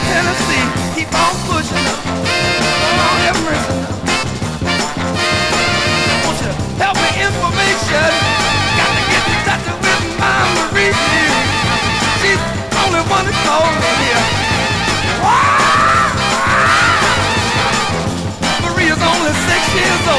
Tennessee, keep on pushing up. Lord have mercy now. Want you to help me information. Got to get in touch with my Marie. She's the only one that called me here. Maria's only 6 years old.